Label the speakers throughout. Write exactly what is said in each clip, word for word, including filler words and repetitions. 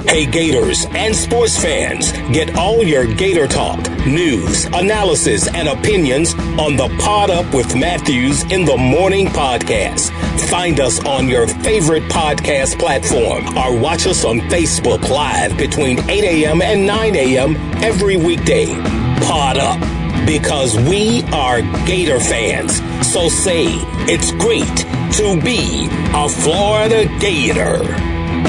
Speaker 1: Hey Gators and sports fans, get all your Gator talk, news, analysis, and opinions on the Pod Up with Matthews in the Morning podcast. Find us on your favorite podcast platform or watch us on Facebook Live between eight a.m. and nine a.m. every weekday. Pod Up, because we are Gator fans. So say it's great to be a Florida Gator.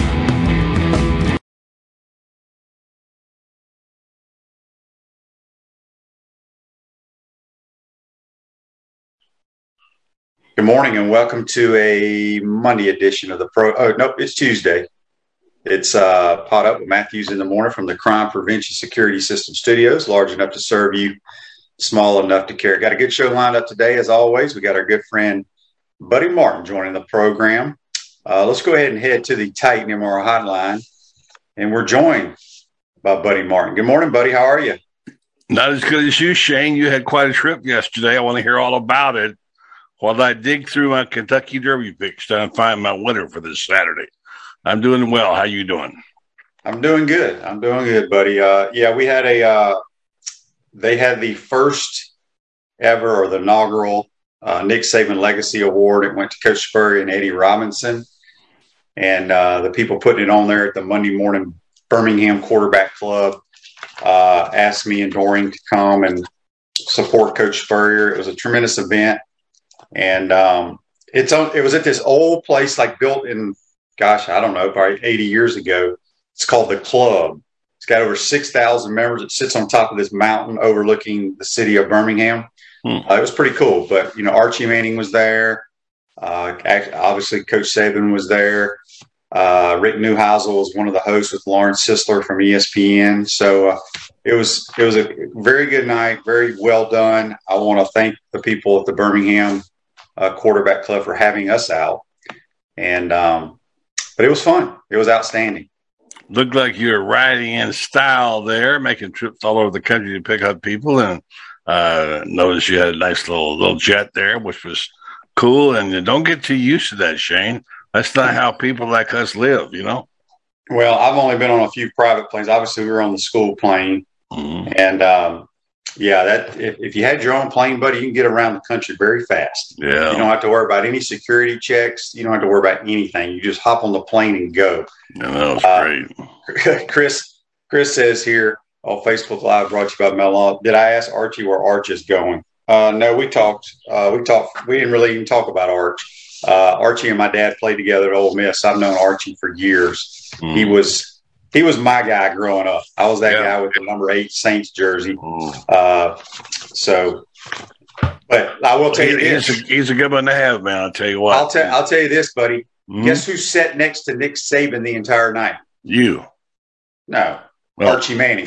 Speaker 2: Good morning and welcome to a Monday edition of the Pro. Oh, nope, it's Tuesday. It's uh, Pod Up with Matthews in the morning from the Crime Prevention Security System Studios, large enough to serve you, small enough to care. Got a good show lined up today, as always. We got our good friend Buddy Martin joining the program. Uh, let's go ahead and head to the Titan M R hotline, and we're joined by Buddy Martin. Good morning, Buddy. How are you?
Speaker 3: Not as good as you, Shane. You had quite a trip yesterday. I want to hear all about it while I dig through my Kentucky Derby picks to find my winner for this Saturday. I'm doing well. How you doing?
Speaker 2: I'm doing good. I'm doing good, buddy. Uh, yeah, we had a uh, – they had the first ever or the inaugural uh, Nick Saban Legacy Award. It went to Coach Spurrier and Eddie Robinson. And uh, the people putting it on there at the Monday morning Birmingham Quarterback Club uh, asked me and Doreen to come and support Coach Spurrier. It was a tremendous event. And um, it's on, it was at this old place, like built in, gosh, I don't know, probably eighty years ago. It's called The Club. It's got over six thousand members. It sits on top of this mountain overlooking the city of Birmingham. Hmm. Uh, it was pretty cool. But, you know, Archie Manning was there. Uh, obviously, Coach Saban was there. Uh, Rick Neuheisel was one of the hosts with Lauren Sisler from E S P N. So uh, it was it was a very good night, very well done. I want to thank the people at the Birmingham Uh, quarterback club for having us out, and um, but it was fun. It was outstanding.
Speaker 3: Looked like you were riding in style there, making trips all over the country to pick up people, and uh, noticed you had a nice little little jet there, which was cool. And you don't get too used to that, Shane. That's not how people like us live, you know.
Speaker 2: Well, I've only been on a few private planes. Obviously, we were on the school plane, mm-hmm. and um, yeah, that if, if you had your own plane, buddy, you can get around the country very fast.
Speaker 3: Yeah.
Speaker 2: You don't have to worry about any security checks. You don't have to worry about anything. You just hop on the plane and go.
Speaker 3: Yeah, that was
Speaker 2: uh,
Speaker 3: great.
Speaker 2: Chris Chris says here on Facebook Live, brought to you by Mellon, did I ask Archie where Arch is going? Uh, no, we talked. Uh, we talked. We didn't really even talk about Arch. Uh, Archie and my dad played together at Ole Miss. I've known Archie for years. Mm. He was He was my guy growing up. I was that yeah. guy with the number eight Saints jersey. Uh, so, but I will tell you this:
Speaker 3: he's a, he's a good one to have, man. I'll tell you what.
Speaker 2: I'll tell I'll tell you this, buddy. Mm-hmm. Guess who sat next to Nick Saban the entire night?
Speaker 3: You.
Speaker 2: No, oh. Archie Manning.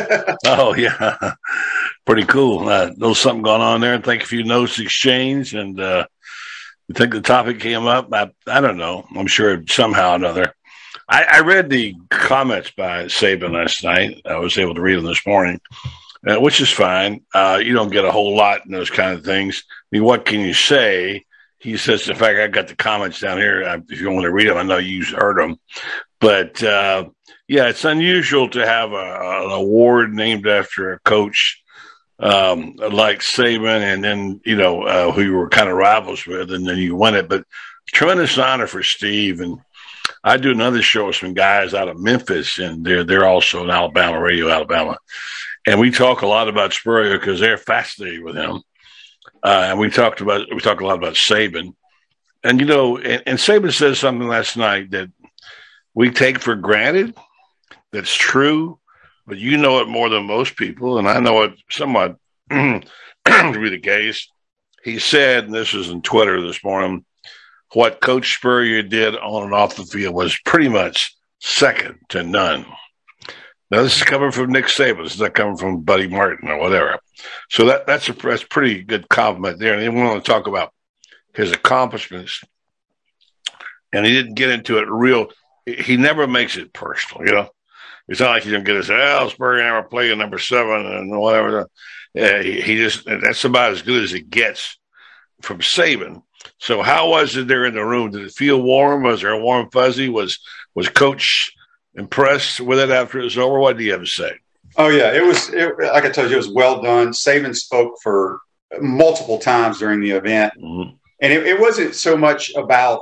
Speaker 3: Oh yeah, pretty cool. Uh, there's something going on there. I think a few notes exchanged, and uh, I think the topic came up. I I don't know. I'm sure somehow or another. I, I read the comments by Saban last night. I was able to read them this morning, uh, which is fine. Uh, you don't get a whole lot in those kind of things. I mean, what can you say? He says, in fact, I got the comments down here. If you want to read them, I know you heard them. But, uh, yeah, it's unusual to have a, an award named after a coach um, like Saban and then, you know, uh, who you were kind of rivals with, and then you win it. But tremendous honor for Steve. And I do another show with some guys out of Memphis, and they're they're also in Alabama, Radio Alabama. And we talk a lot about Spurrier because they're fascinated with him. Uh, and we talked about we talk a lot about Saban. And, you know, and, and Saban said something last night that we take for granted. That's true, but you know it more than most people, and I know it somewhat to be the case. He said, and this was in Twitter this morning, what Coach Spurrier did on and off the field was pretty much second to none. Now, this is coming from Nick Saban. This is not coming from Buddy Martin or whatever. So that that's a that's pretty good compliment there. And they want to talk about his accomplishments. And he didn't get into it real. He never makes it personal, you know. It's not like he's going to get us, oh, Spurrier never played at number seven and whatever. Yeah, he, he just, that's about as good as it gets from Saban. So how was it there in the room? Did it feel warm? Was there a warm fuzzy? Was was Coach impressed with it after it was over? What do you have to say?
Speaker 2: Oh yeah, it was it, like I told you, it was well done. Saban spoke for multiple times during the event, mm-hmm. and it, it wasn't so much about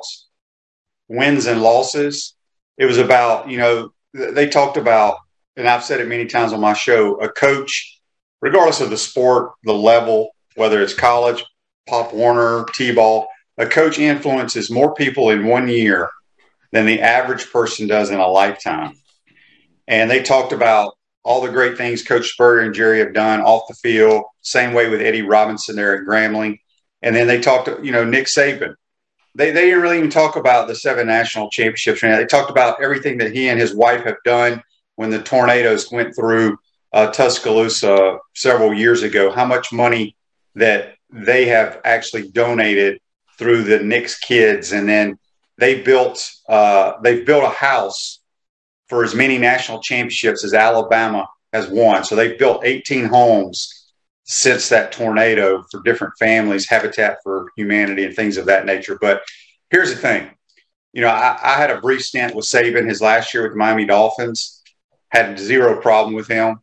Speaker 2: wins and losses. It was about, you know, they talked about, and I've said it many times on my show, a coach, regardless of the sport, the level, whether it's college, Pop Warner, T-ball, a coach influences more people in one year than the average person does in a lifetime. And they talked about all the great things Coach Spurrier and Jerry have done off the field, same way with Eddie Robinson there at Grambling. And then they talked, you know, Nick Saban. They they didn't really even talk about the seven national championships. They talked about everything that he and his wife have done when the tornadoes went through uh, Tuscaloosa several years ago, how much money that they have actually donated through the Knicks kids. And then they built uh, they've built a house for as many national championships as Alabama has won. So they've built eighteen homes since that tornado for different families, Habitat for Humanity and things of that nature. But here's the thing. You know, I, I had a brief stint with Saban his last year with the Miami Dolphins, had zero problem with him.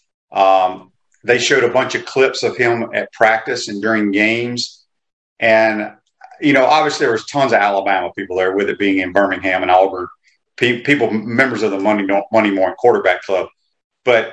Speaker 2: Um, they showed a bunch of clips of him at practice and during games. And, you know, obviously there was tons of Alabama people there, with it being in Birmingham and Auburn, pe- people, members of the Money, Money More Quarterback Club. But,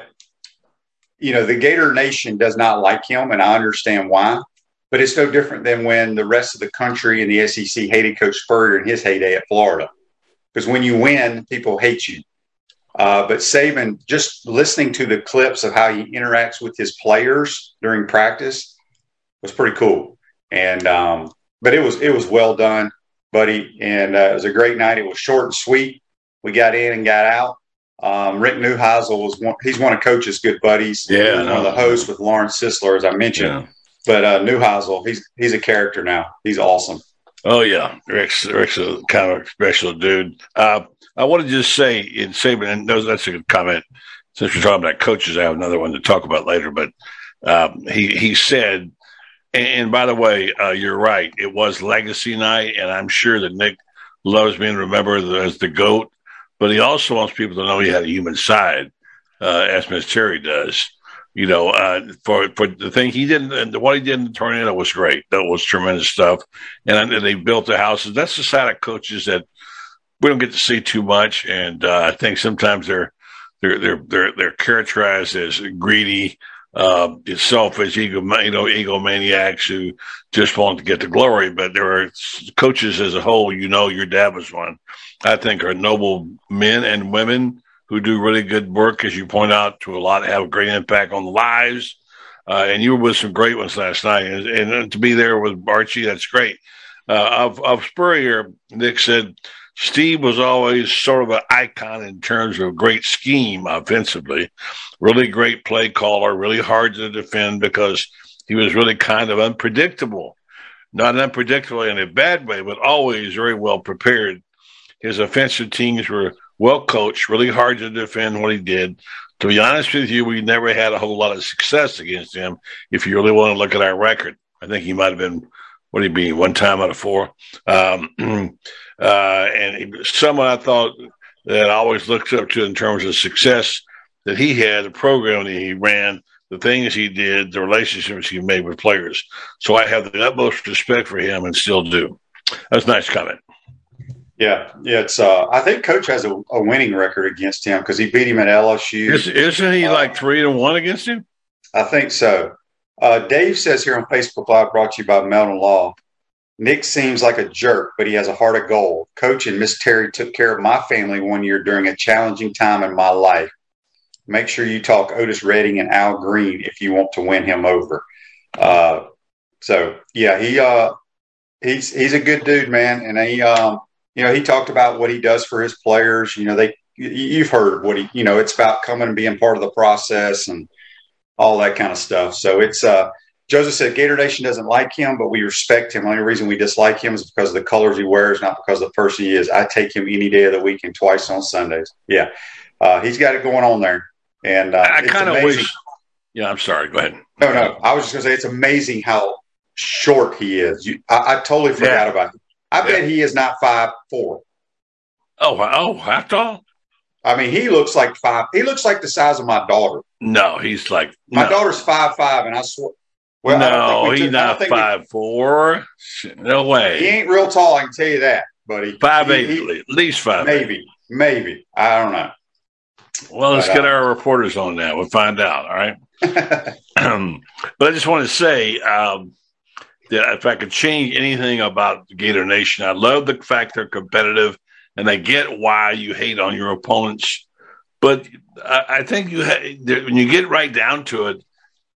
Speaker 2: you know, the Gator Nation does not like him, and I understand why. But it's no different than when the rest of the country and the S E C hated Coach Spurrier in his heyday at Florida. Because when you win, people hate you. Uh, but Saban, just listening to the clips of how he interacts with his players during practice was pretty cool. And um, but it was it was well done, buddy. And uh, it was a great night. It was short and sweet. We got in and got out. Um, Rick Neuheisel was one, he's one of Coach's good buddies.
Speaker 3: Yeah,
Speaker 2: one of the hosts with Lawrence Sisler, as I mentioned. Yeah. But uh, Neuheisel, he's he's a character now. He's awesome.
Speaker 3: Oh yeah, Rick's Rick's a kind of special dude. Uh, I want to just say in Saban, and that's a good comment. Since we're talking about coaches, I have another one to talk about later. But um, he he said, and, and by the way, uh, you're right. It was Legacy Night, and I'm sure that Nick loves being remembered as the GOAT. But he also wants people to know he had a human side, uh, as Miss Terry does. You know, uh, for for the thing he did, and what he did in the tornado was great. That was tremendous stuff. And, and they built the houses. That's the side of coaches that we don't get to see too much. And uh, I think sometimes they're they're they're they're they're characterized as greedy, uh, selfish, ego, you know, egomaniacs who just want to get the glory. But there are coaches as a whole. You know, your dad was one. I think are noble men and women who do really good work, as you point out, to a lot, have a great impact on the lives. Uh, and you were with some great ones last night. And, and to be there with Archie, that's great. Uh, of, of Spurrier, Nick said, Steve was always sort of an icon in terms of great scheme offensively, really great play caller, really hard to defend because he was really kind of unpredictable. Not unpredictable in a bad way, but always very well prepared. His offensive teams were well coached, really hard to defend what he did. To be honest with you, we never had a whole lot of success against him. If you really want to look at our record, I think he might have been, what did he be, one time out of four. Um, uh, and he was someone I thought that I always looked up to in terms of success that he had, the program that he ran, the things he did, the relationships he made with players. So I have the utmost respect for him and still do. That's a nice comment.
Speaker 2: Yeah, yeah. It's. Uh, I think Coach has a, a winning record against him because he beat him at L S U.
Speaker 3: Is, isn't he uh, like three to one against him?
Speaker 2: I think so. Uh, Dave says here on Facebook Live, brought to you by Meldon Law. Nick seems like a jerk, but he has a heart of gold. Coach and Miss Terry took care of my family one year during a challenging time in my life. Make sure you talk Otis Redding and Al Green if you want to win him over. Uh, so yeah, he uh, he's he's a good dude, man, and he. Um, You know, he talked about what he does for his players. You know, they you've heard what he, you know, it's about coming and being part of the process and all that kind of stuff. So it's uh, Joseph said Gator Nation doesn't like him, but we respect him. The only reason we dislike him is because of the colors he wears, not because of the person he is. I take him any day of the week and twice on Sundays. Yeah, uh, he's got it going on there. And uh,
Speaker 3: I kind of wish. Yeah, I'm sorry. Go ahead.
Speaker 2: No, no. I was just going to say it's amazing how short he is. You, I, I totally forgot yeah. about him. I bet yeah. he is not five four.
Speaker 3: Oh, oh, how tall?
Speaker 2: I mean, he looks like five. He looks like the size of my daughter.
Speaker 3: No, he's like
Speaker 2: my
Speaker 3: no.
Speaker 2: daughter's five five, and I swear.
Speaker 3: Well, no, he's took, not five four. No way.
Speaker 2: He ain't real tall. I can tell you that, buddy.
Speaker 3: Five
Speaker 2: he,
Speaker 3: eight,
Speaker 2: he,
Speaker 3: at least five.
Speaker 2: Maybe, eight. maybe. I don't know.
Speaker 3: Well, let's but, get uh, our reporters on that. We'll find out. All right. um, but I just want to say um, that if I could change anything about Gator Nation, I love the fact they're competitive, and I get why you hate on your opponents. But I, I think you ha- when you get right down to it,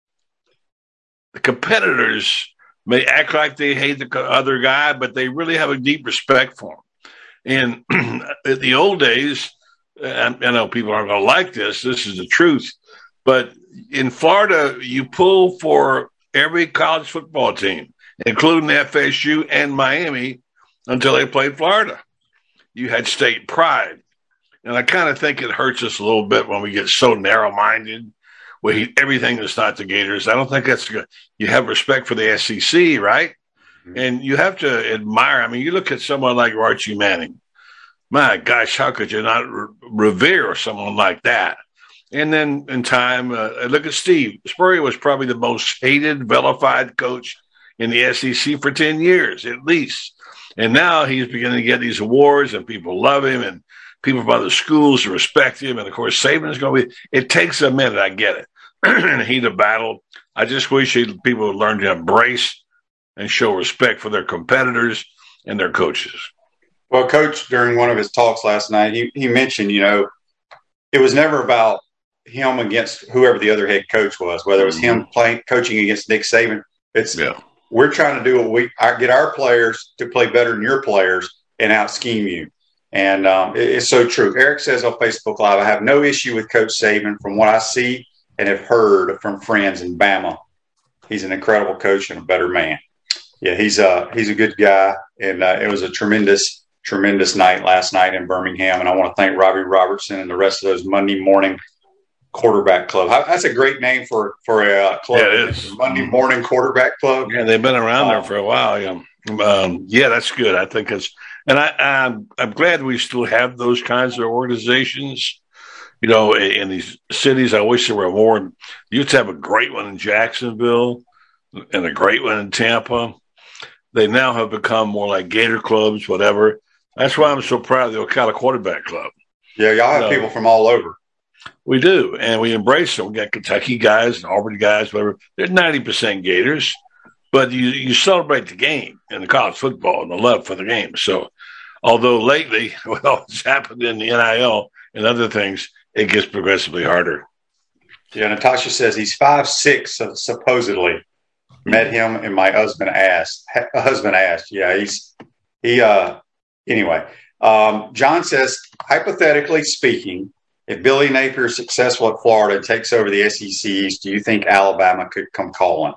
Speaker 3: the competitors may act like they hate the other guy, but they really have a deep respect for him. And in the old days, I know people aren't going to like this. This is the truth. But in Florida, you pull for every college football team, including F S U and Miami, until they played Florida. You had state pride. And I kind of think it hurts us a little bit when we get so narrow-minded. We hate everything that's not the Gators. I don't think that's good. You have respect for the S E C, right? Mm-hmm. And you have to admire. I mean, you look at someone like Archie Manning. My gosh, how could you not re- revere someone like that? And then in time, uh, look at Steve. Spurrier was probably the most hated, vilified coach in the S E C for ten years, at least. And now he's beginning to get these awards, and people love him, and people from other schools respect him. And, of course, Saban's going to be – it takes a minute. I get it. In the heat of battle, I just wish people would learn to embrace and show respect for their competitors and their coaches.
Speaker 2: Well, Coach, during one of his talks last night, he, he mentioned, you know, it was never about him against whoever the other head coach was, whether it was mm-hmm. him playing coaching against Nick Saban. It's yeah. We're trying to do what we – get our players to play better than your players and out-scheme you. And um, it, it's so true. Eric says on Facebook Live, I have no issue with Coach Saban from what I see and have heard from friends in Bama. He's an incredible coach and a better man. Yeah, he's a, he's a good guy. And uh, it was a tremendous, tremendous night last night in Birmingham. And I want to thank Robbie Robertson and the rest of those Monday morning quarterback club. That's a great name for, for a club.
Speaker 3: Yeah, it is.
Speaker 2: Monday morning quarterback club.
Speaker 3: Yeah, they've been around um, there for a while. Yeah. Um, yeah, that's good. I think it's, and I, I'm, I'm glad we still have those kinds of organizations. You know, in, in these cities, I wish there were more. You used to have a great one in Jacksonville and a great one in Tampa. They now have become more like Gator clubs, whatever. That's why I'm so proud of the Ocala Quarterback Club.
Speaker 2: Yeah, y'all have
Speaker 3: so,
Speaker 2: people from all over.
Speaker 3: We do, and we embrace them. We got Kentucky guys and Auburn guys, whatever. They're ninety percent Gators, but you, you celebrate the game and the college football and the love for the game. So, although lately, with all that's happened in the N I L and other things, it gets progressively harder.
Speaker 2: Yeah, Natasha says he's five six, supposedly. Met him, and my husband asked. Husband asked. Yeah, he's he. Uh, anyway, um, John says, hypothetically speaking, if Billy Napier is successful at Florida and takes over the S E C East, do you think Alabama could come calling?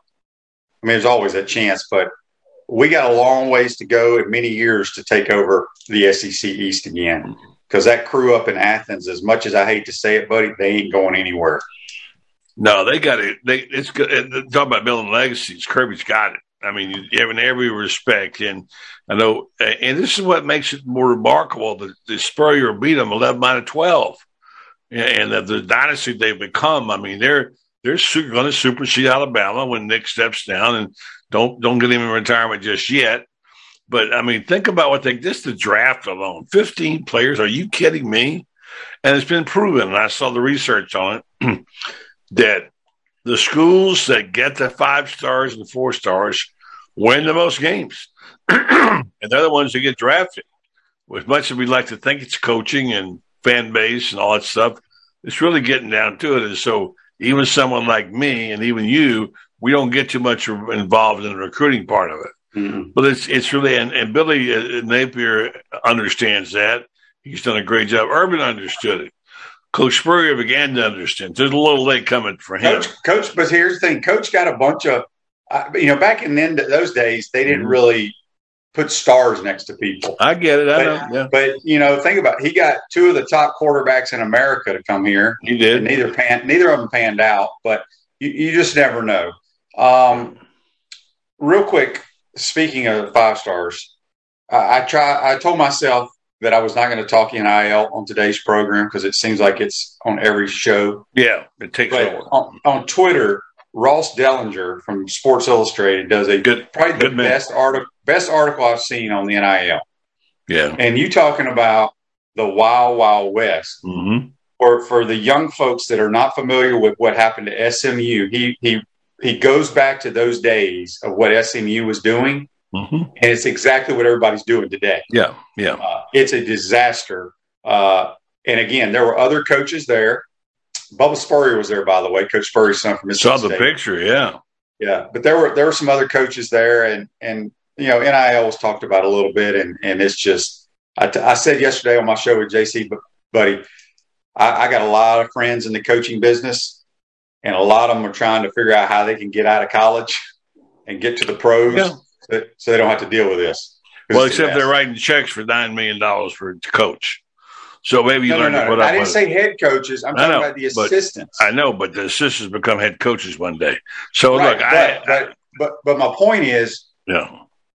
Speaker 2: I mean, there's always a chance, but we got a long ways to go and many years to take over the S E C East again. Because that crew up in Athens, as much as I hate to say it, buddy, they ain't going anywhere.
Speaker 3: No, they got it. They it's good. Talk about building legacies. Kirby's got it. I mean, in every respect, and I know, and this is what makes it more remarkable that the Spurrier beat them eleven out of twelve, and that the dynasty they've become. I mean, they're they're going to supersede Alabama when Nick steps down, and don't don't get him in retirement just yet. But I mean, think about what they just the draft alone, fifteen players. Are you kidding me? And it's been proven, and I saw the research on it. That the schools that get the five stars and four stars win the most games. And they're the ones that get drafted. As much as we'd like to think it's coaching and fan base and all that stuff, it's really getting down to it. And so even someone like me and even you, we don't get too much involved in the recruiting part of it. Mm-hmm. But it's it's really, and, and Billy Napier understands that. He's done a great job. Urban understood it. Coach Spurrier began to understand. There's a little late coming for him.
Speaker 2: Coach, Coach, but here's the thing. Coach got a bunch of, uh, you know, back in then, those days, they didn't really put stars next to people.
Speaker 3: I get it. I
Speaker 2: but,
Speaker 3: know. Yeah.
Speaker 2: But, you know, think about it. He got two of the top quarterbacks in America to come here.
Speaker 3: He did.
Speaker 2: Neither pan, neither of them panned out, but you, you just never know. Um, real quick, speaking of five stars, I, I try. I told myself that I was not going to talk N I L on today's program because it seems like it's on every show.
Speaker 3: Yeah, it takes
Speaker 2: but
Speaker 3: over.
Speaker 2: On, on Twitter, Ross Dellinger from Sports Illustrated does a
Speaker 3: good,
Speaker 2: probably
Speaker 3: good
Speaker 2: the
Speaker 3: man.
Speaker 2: best article best article I've seen on the N I L.
Speaker 3: Yeah,
Speaker 2: and you talking about the Wild Wild West.
Speaker 3: Mm-hmm.
Speaker 2: For for the young folks that are not familiar with what happened to S M U, he he he goes back to those days of what S M U was doing,
Speaker 3: mm-hmm.
Speaker 2: and it's exactly what everybody's doing today.
Speaker 3: Yeah, yeah.
Speaker 2: Uh, it's a disaster. Uh, and again, there were other coaches there. Bubba Spurrier was there, by the way, Coach Spurrier's son from Mississippi
Speaker 3: Saw the
Speaker 2: State.
Speaker 3: picture, yeah.
Speaker 2: Yeah, but there were there were some other coaches there, and and you know N I L was talked about a little bit, and and it's just I, t- I said yesterday on my show with J C, buddy, I, I got a lot of friends in the coaching business, and a lot of them are trying to figure out how they can get out of college and get to the pros,
Speaker 3: yeah.
Speaker 2: so, so they don't have to deal with this.
Speaker 3: Well, except they're writing checks for nine million dollars for to coach. So maybe you
Speaker 2: no,
Speaker 3: learn
Speaker 2: no, no.
Speaker 3: to put
Speaker 2: I
Speaker 3: up
Speaker 2: didn't
Speaker 3: with
Speaker 2: say
Speaker 3: it.
Speaker 2: head coaches. I'm
Speaker 3: I
Speaker 2: talking
Speaker 3: know,
Speaker 2: about the
Speaker 3: but
Speaker 2: assistants.
Speaker 3: I know, but the assistants become head coaches one day. So
Speaker 2: right,
Speaker 3: look,
Speaker 2: but,
Speaker 3: I,
Speaker 2: but,
Speaker 3: I
Speaker 2: but but my point is,
Speaker 3: yeah.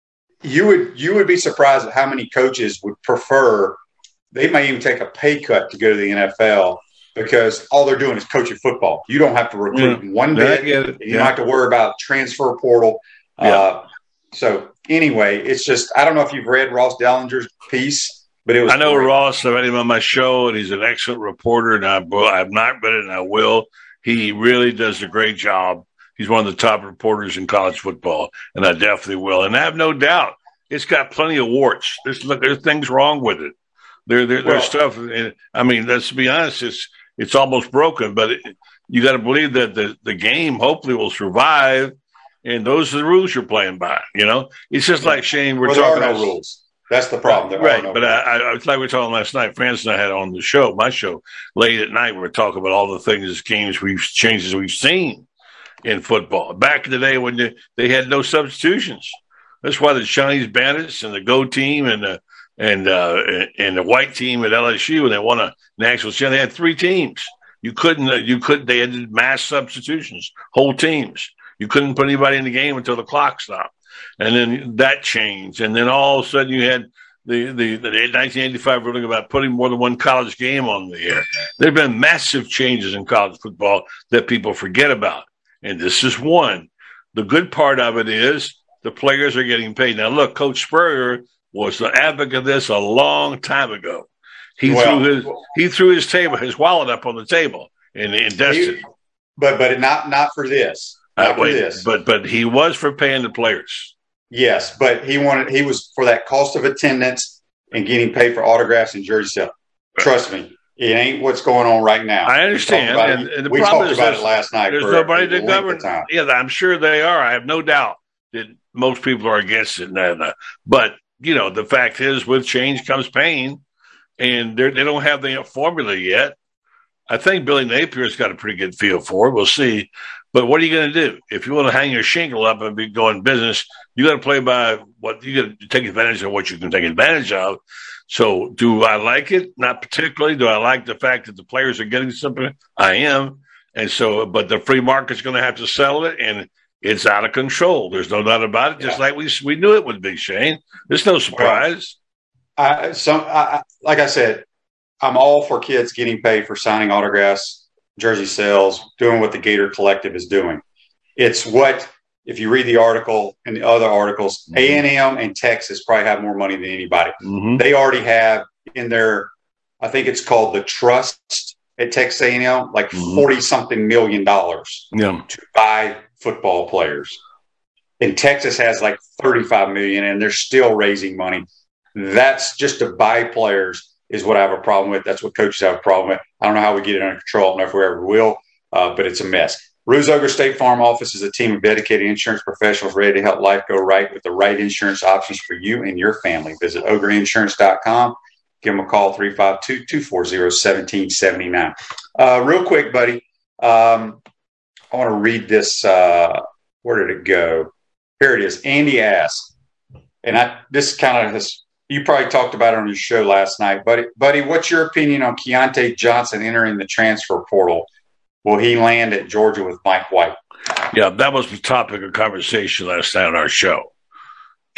Speaker 2: you would you would be surprised at how many coaches would prefer. They may even take a pay cut to go to the N F L because all they're doing is coaching football. You don't have to recruit
Speaker 3: Yeah.
Speaker 2: one
Speaker 3: Yeah, I
Speaker 2: bit.
Speaker 3: get it.
Speaker 2: You
Speaker 3: Yeah.
Speaker 2: don't have to worry about transfer portal.
Speaker 3: Yeah.
Speaker 2: Uh, so anyway, it's just I don't know if you've read Ross Dellinger's piece. But it was
Speaker 3: I know
Speaker 2: great.
Speaker 3: Ross. I've had him on my show, and he's an excellent reporter. And I've, I've not read it, and I will. He really does a great job. He's one of the top reporters in college football, and I definitely will. And I have no doubt it's got plenty of warts. There's there's things wrong with it. There, there
Speaker 2: Well,
Speaker 3: there's stuff. I mean, let's be honest. It's it's almost broken, but it, you got to believe that the the game hopefully will survive. And those are the rules you're playing by. You know, it's just like Shane. We're
Speaker 2: well,
Speaker 3: talking
Speaker 2: there are no
Speaker 3: about
Speaker 2: rules. That's the problem. There
Speaker 3: right,
Speaker 2: are no
Speaker 3: but
Speaker 2: rules.
Speaker 3: I, I, it's like we were talking last night. Francis and I had on the show, my show, late at night. We were talking about all the things, games we've changes we've seen in football. Back in the day when they, they had no substitutions. That's why the Chinese Bandits and the Go team and the and uh, and the white team at L S U, when they won a national championship, they had three teams. You couldn't, uh, you could. They had mass substitutions, whole teams. You couldn't put anybody in the game until the clock stopped. And then that changed. And then all of a sudden you had the, the, the nineteen eighty-five ruling about putting more than one college game on the air. There have been massive changes in college football that people forget about. And this is one. The good part of it is the players are getting paid. Now, look, Coach Spurrier was the advocate of this a long time ago. He
Speaker 2: Well,
Speaker 3: threw his he threw his table, his wallet up on the table and invested.
Speaker 2: He- but but not not for this. Not
Speaker 3: Uh,
Speaker 2: for
Speaker 3: wait,
Speaker 2: this.
Speaker 3: but but he was for paying the players.
Speaker 2: Yes, but he wanted he was for that cost of attendance and getting paid for autographs and jersey sales. Trust me, it ain't what's going on right now.
Speaker 3: I understand,
Speaker 2: We talked about
Speaker 3: and,
Speaker 2: it,
Speaker 3: and the
Speaker 2: we
Speaker 3: problem
Speaker 2: talked
Speaker 3: is
Speaker 2: about
Speaker 3: this,
Speaker 2: it last night.
Speaker 3: there's
Speaker 2: for
Speaker 3: nobody
Speaker 2: a
Speaker 3: to
Speaker 2: length
Speaker 3: govern.
Speaker 2: of time.
Speaker 3: Yeah, I'm sure they are. I have no doubt that most people are against it. And, uh, but you know, the fact is, with change comes pain, and they're- they don't have the formula yet. I think Billy Napier's got a pretty good feel for it. We'll see. But what are you going to do? If you want to hang your shingle up and be going business, you got to play by what you got to take advantage of what you can take advantage of. So do I like it? Not particularly. Do I like the fact that the players are getting something? I am. And so, but the free market's going to have to settle it, and it's out of control. There's no doubt about it. Just
Speaker 2: Yeah.
Speaker 3: like we we knew it would be, Shane. There's no surprise.
Speaker 2: I, some, I, I- like I said, I'm all for kids getting paid for signing autographs, jersey sales, doing what the Gator Collective is doing. It's what, if you read the article and the other articles,
Speaker 3: Mhm.
Speaker 2: A and M and Texas probably have more money than anybody.
Speaker 3: Mm-hmm.
Speaker 2: They already have in their, I think it's called the trust at Texas A and M, like
Speaker 3: Mhm.
Speaker 2: forty something million dollars
Speaker 3: Yeah.
Speaker 2: to buy football players. And Texas has like thirty-five million and they're still raising money. That's just to buy players is what I have a problem with. That's what coaches have a problem with. I don't know how we get it under control. I don't know if we ever will, uh, but it's a mess. Ruse Ogre State Farm Office is a team of dedicated insurance professionals ready to help life go right with the right insurance options for you and your family. Visit ogre insurance dot com. Give them a call, three five two, two four zero, one seven seven nine. Uh, real quick, buddy, um, I want to read this. Uh, where did it go? Here it is. Andy asked, and I this kind of has, you probably talked about it on your show last night, buddy. Buddy, what's your opinion on Keontae Johnson entering the transfer portal? Will he land at Georgia with Mike White?
Speaker 3: Yeah, that was the topic of conversation last night on our show.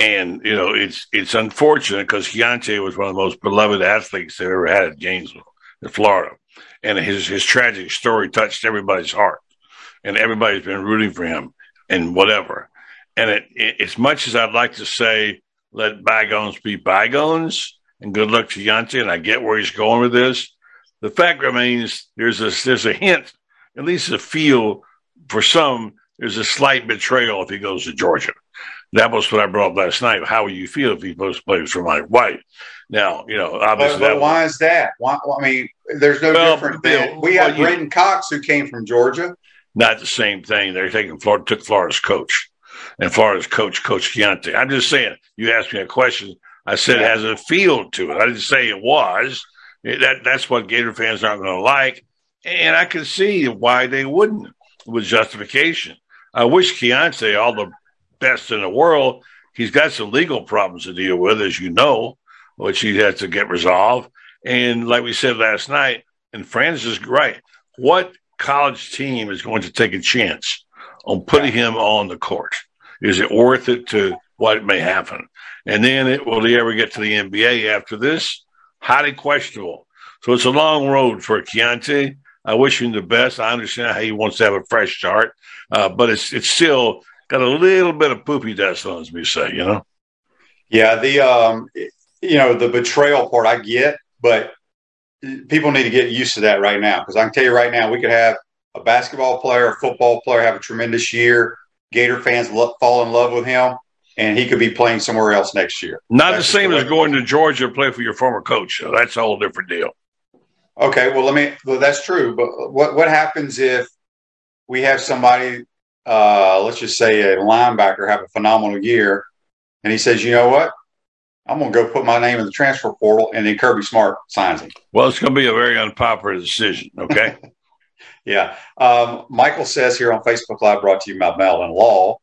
Speaker 3: And, you know, it's it's unfortunate because Keontae was one of the most beloved athletes they ever had at Gainesville in Florida. And his, his tragic story touched everybody's heart. And everybody's been rooting for him and whatever. And it, it, as much as I'd like to say, let bygones be bygones and good luck to Keontae, and I get where he's going with this, the fact remains there's a, there's a hint, at least a feel for some, there's a slight betrayal if he goes to Georgia. That was what I brought up last night. How would you feel if he goes plays for Mike White? Now, you know, obviously.
Speaker 2: But, but
Speaker 3: that
Speaker 2: why
Speaker 3: was,
Speaker 2: is that? Why, I mean, there's no
Speaker 3: well,
Speaker 2: different
Speaker 3: Bill,
Speaker 2: than we
Speaker 3: well,
Speaker 2: have
Speaker 3: you,
Speaker 2: Brenton Cox who came from Georgia.
Speaker 3: Not the same thing. They're taking Florida, took Florida's coach, and Florida's coach, Coach Keontae. I'm just saying, you asked me a question. I said it has a feel to it. I didn't say it was. It, that That's what Gator fans aren't going to like. And I can see why they wouldn't with justification. I wish Keontae all the best in the world. He's got some legal problems to deal with, as you know, which he has to get resolved. And like we said last night, and Francis is right, what college team is going to take a chance on putting him on the court? Is it worth it to what may happen? And then it, will he ever get to the N B A after this? Highly questionable. So it's a long road for Keontae. I wish him the best. I understand how he wants to have a fresh start, uh, but it's it's still got a little bit of poopy dust on it, as we say, you know?
Speaker 2: Yeah, the um, you know, the betrayal part I get, but people need to get used to that right now, because I can tell you right now, we could have a basketball player, a football player have a tremendous year. Gator fans lo- fall in love with him, and he could be playing somewhere else next year.
Speaker 3: Not
Speaker 2: That's
Speaker 3: the same
Speaker 2: the
Speaker 3: as going to Georgia to play for your former coach. So that's a whole different deal.
Speaker 2: Okay, well, let me. Well, that's true. But what what happens if we have somebody, uh, let's just say a linebacker, have a phenomenal year, and he says, you know what? I'm going to go put my name in the transfer portal, and then Kirby Smart signs him.
Speaker 3: Well, it's going to be a very unpopular decision, okay?
Speaker 2: Yeah. Um, Michael says here on Facebook Live, brought to you by Maryland Law,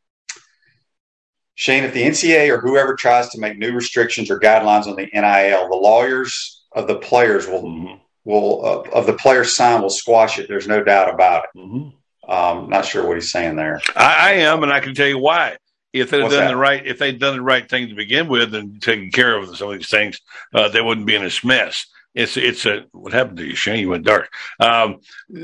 Speaker 2: Shane, if the N C A A or whoever tries to make new restrictions or guidelines on the N I L, the lawyers of the players will mm-hmm. will uh, of the players' sign will squash it. There's no doubt about it. Mm-hmm. Um, not sure what he's saying there.
Speaker 3: I, I am, and I can tell you why. If they'd done
Speaker 2: that?
Speaker 3: the right, if they'd done the right thing to begin with and taken care of some of these things, uh, they wouldn't be in this mess. It's it's a what happened to you, Shane? You went dark. Um,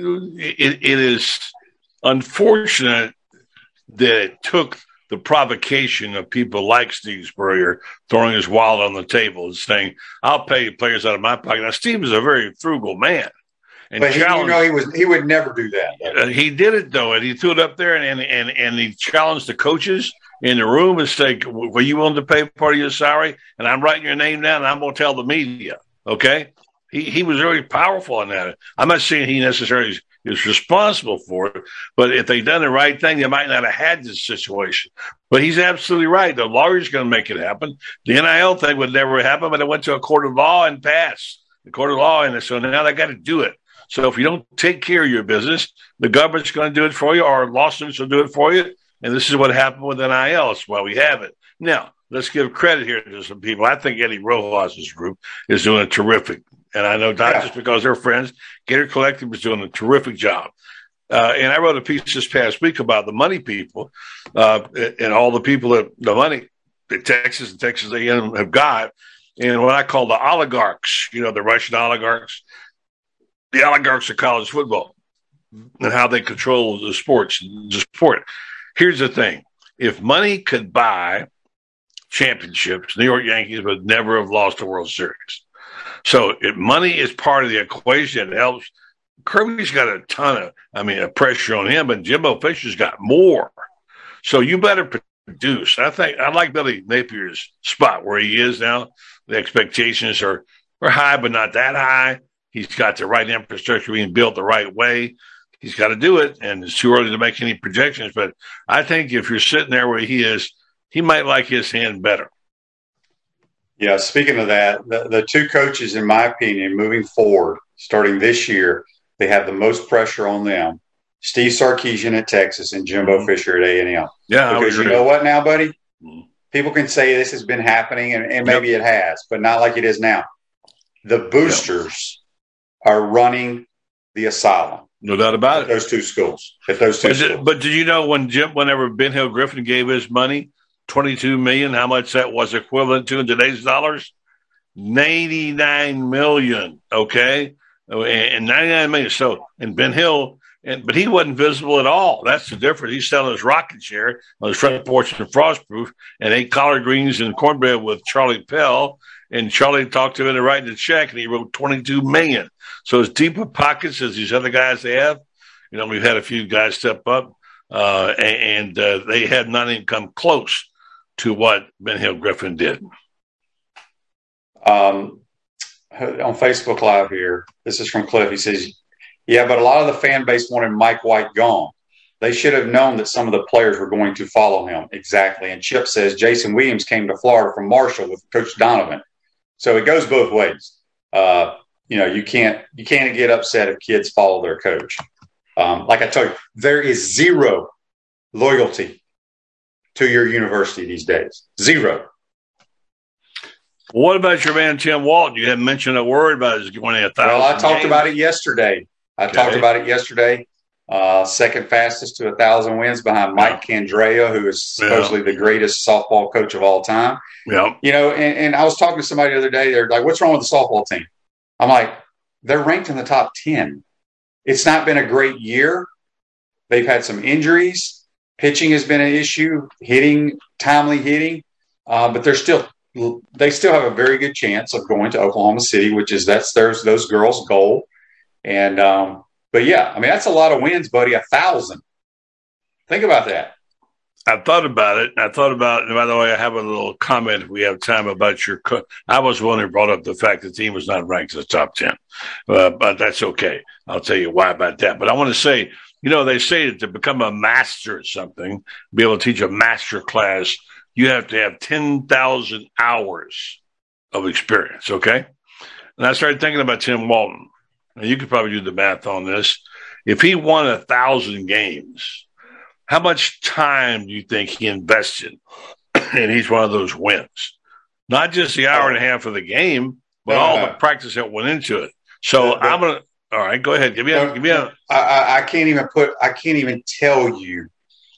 Speaker 3: it, it is unfortunate that it took the provocation of people like Steve Spurrier throwing his wallet on the table and saying, "I'll pay players out of my pocket." Now, Steve is a very frugal man.
Speaker 2: And but he, you know, he was he would never do that.
Speaker 3: Uh, he did it though, and he threw it up there, and and and, and he challenged the coaches in the room and say, "Were you willing to pay part of your salary?" And I'm writing your name down, and I'm going to tell the media. Okay, he he was very powerful in that. I'm not saying he necessarily is responsible for it, but if they'd done the right thing, they might not have had this situation. But he's absolutely right. The lawyer's going to make it happen. The N I L thing would never happen, but it went to a court of law and passed the court of law, and so now they got to do it. So if you don't take care of your business, the government's going to do it for you, or lawsuits will do it for you. And this is what happened with N I L. That's why we have it. Now, let's give credit here to some people. I think Eddie Rojas' group is doing a terrific, and I know not yeah. just because they're friends, Gator Collective is doing a terrific job. Uh, and I wrote a piece this past week about the money people uh, and all the people that the money that Texas and Texas A and M have got, and what I call the oligarchs, you know, the Russian oligarchs. The oligarchs of college football and how they control the sports, the sport. Here's the thing. If money could buy championships, New York Yankees would never have lost a World Series. So if money is part of the equation, it helps. Kirby's got a ton of, I mean, a pressure on him, but Jimbo Fisher's got more. So you better produce. I think I like Billy Napier's spot where he is now. The expectations are, are high, but not that high. He's got the right infrastructure being built the right way. He's got to do it, and it's too early to make any projections. But I think if you're sitting there where he is, he might like his hand better.
Speaker 2: Yeah, speaking of that, the, the two coaches, in my opinion, moving forward, starting this year, they have the most pressure on them. Steve Sarkisian at Texas and Jimbo mm-hmm. Fisher at A and M.
Speaker 3: Yeah,
Speaker 2: because you know what now, buddy? Mm-hmm. People can say this has been happening, and, and maybe yep. it has, but not like it is now. The boosters yep. are running the asylum.
Speaker 3: No doubt about
Speaker 2: at
Speaker 3: it.
Speaker 2: Those two schools. At those two
Speaker 3: but
Speaker 2: schools.
Speaker 3: Did, but did you know when Jim, whenever Ben Hill Griffin gave his money, twenty-two million dollars, how much that was equivalent to in today's dollars? ninety-nine million dollars, okay? And ninety-nine million dollars. So, and Ben Hill, and but he wasn't visible at all. That's the difference. He's selling his rocking chair on his front porch in Frostproof and ate collard greens and cornbread with Charlie Pell. And Charlie talked to him into writing the check, and he wrote twenty-two million dollars. So as deep of pockets as these other guys have, you know, we've had a few guys step up, uh, and, and uh, they had not even come close to what Ben Hill Griffin did.
Speaker 2: Um, on Facebook Live here, this is from Cliff. He says, yeah, but a lot of the fan base wanted Mike White gone. They should have known that some of the players were going to follow him. Exactly. And Chip says Jason Williams came to Florida from Marshall with Coach Donovan. So it goes both ways. Uh, you know, you can't you can't get upset if kids follow their coach. Um, like I told you, there is zero loyalty to your university these days. Zero.
Speaker 3: What about your man Tim Walton? You haven't mentioned a word about his winning a thousand.
Speaker 2: Well, I talked
Speaker 3: games.
Speaker 2: about it yesterday. I okay. talked about it yesterday. Uh, second fastest to a thousand wins behind Mike yeah. Candrea, who is supposedly yeah. the greatest softball coach of all time.
Speaker 3: Yeah.
Speaker 2: You know, and, and I was talking to somebody the other day. They're like, what's wrong with the softball team? I'm like, they're ranked in the top ten. It's not been a great year. They've had some injuries. Pitching has been an issue, hitting, timely hitting. Uh, but they're still they still have a very good chance of going to Oklahoma City, which is that's there's those girls' goal. And um, but yeah, I mean that's a lot of wins, buddy. A thousand. Think about that.
Speaker 3: I thought about it. I thought about, and by the way, I have a little comment if we have time about your co- I was one who brought up the fact the team was not ranked as top ten, uh, but that's okay. I'll tell you why about that. But I want to say, you know, they say that to become a master at something, be able to teach a master class, you have to have ten thousand hours of experience, okay? And I started thinking about Tim Walton. Now, you could probably do the math on this. If he won a thousand games, how much time do you think he invested in each one of those wins? Not just the hour and a half of the game, but uh, all the practice that went into it. So the, the, I'm gonna. All right, go ahead. Give me a. Give me a.
Speaker 2: I, I can't even put. I can't even tell you.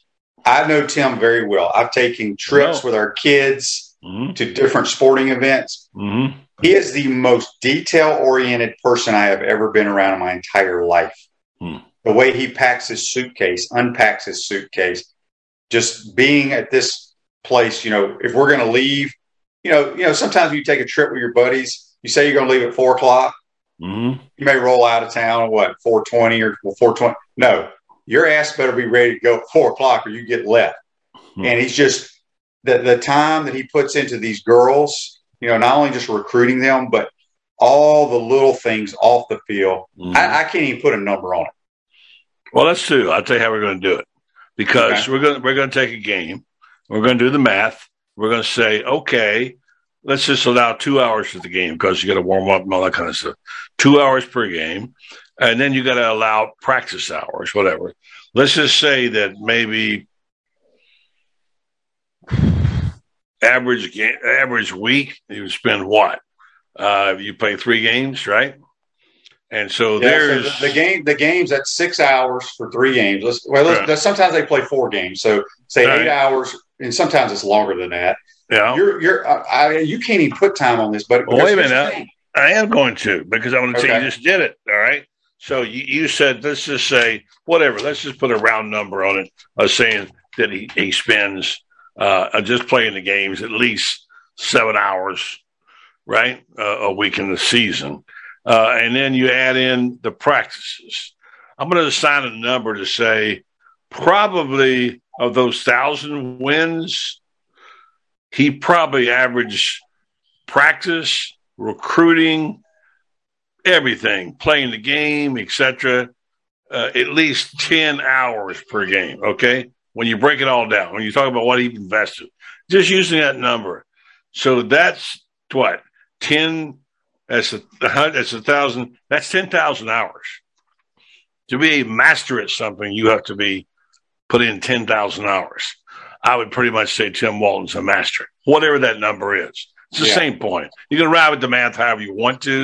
Speaker 2: I know Tim very well. I've taken trips with our kids mm-hmm. to different sporting events.
Speaker 3: Mm-hmm.
Speaker 2: He is the most detail-oriented person I have ever been around in my entire life.
Speaker 3: Mm.
Speaker 2: The way he packs his suitcase, unpacks his suitcase, just being at this place, you know, if we're going to leave, you know, you know, sometimes you take a trip with your buddies, you say you're going to leave at four o'clock.
Speaker 3: Mm-hmm.
Speaker 2: You may roll out of town at what, four twenty or four twenty. No, your ass better be ready to go at four o'clock or you get left. Mm-hmm. And he's just, the, the time that he puts into these girls, you know, not only just recruiting them, but all the little things off the field. Mm-hmm. I, I can't even put a number on it.
Speaker 3: Well, let's do. I'll tell you how we're going to do it, because
Speaker 2: okay.
Speaker 3: we're going to, we're going to take a game. We're going to do the math. We're going to say, okay, let's just allow two hours for the game because you got to warm up and all that kind of stuff. Two hours per game, and then you got to allow practice hours, whatever. Let's just say that maybe average game, average week you would spend what? Uh, you play three games, right? And so yeah, there's
Speaker 2: so the, the game. The game's at six hours for three games. Let's, well, let's, right. sometimes they play four games. So say All eight right. hours, and sometimes it's longer than that.
Speaker 3: Yeah,
Speaker 2: you're you're. I, you can't even put time on this, but
Speaker 3: well, wait a minute. I am going to because I want to
Speaker 2: okay.
Speaker 3: tell you, you just did it. All right. So you, you said let's just say whatever. Let's just put a round number on it. I was saying that he he spends uh, just playing the games at least seven hours, right, uh, a week in the season. Uh, and then you add in the practices. I'm going to assign a number to say probably of those thousand wins, he probably averaged practice, recruiting, everything, playing the game, et cetera, uh, at least ten hours per game, okay? When you break it all down, when you talk about what he invested, just using that number. So that's what, ten That's a that's a thousand. That's ten thousand hours. To be a master at something, you have to be put in ten thousand hours. I would pretty much say Tim Walton's a master, whatever that number is. It's the yeah. same point. You can ride with the math however you want to,